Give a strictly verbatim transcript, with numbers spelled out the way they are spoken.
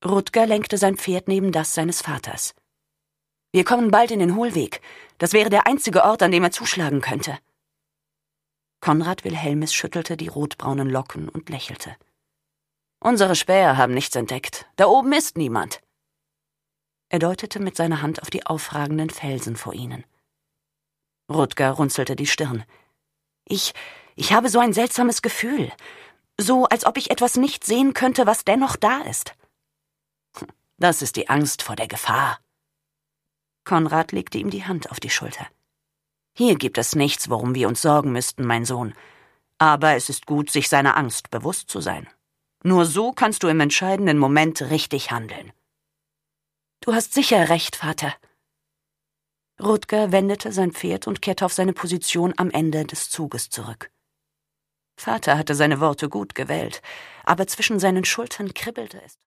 Rutger lenkte sein Pferd neben das seines Vaters. »Wir kommen bald in den Hohlweg. Das wäre der einzige Ort, an dem er zuschlagen könnte.« Konrad Wilhelmis schüttelte die rotbraunen Locken und lächelte. »Unsere Späher haben nichts entdeckt. Da oben ist niemand.« Er deutete mit seiner Hand auf die aufragenden Felsen vor ihnen. Rutger runzelte die Stirn. »Ich, ich habe so ein seltsames Gefühl. So, als ob ich etwas nicht sehen könnte, was dennoch da ist.« »Das ist die Angst vor der Gefahr.« Konrad legte ihm die Hand auf die Schulter. »Hier gibt es nichts, worum wir uns sorgen müssten, mein Sohn. Aber es ist gut, sich seiner Angst bewusst zu sein. Nur so kannst du im entscheidenden Moment richtig handeln.« »Du hast sicher recht, Vater.« Rutger wendete sein Pferd und kehrte auf seine Position am Ende des Zuges zurück. Vater hatte seine Worte gut gewählt, aber zwischen seinen Schultern kribbelte es.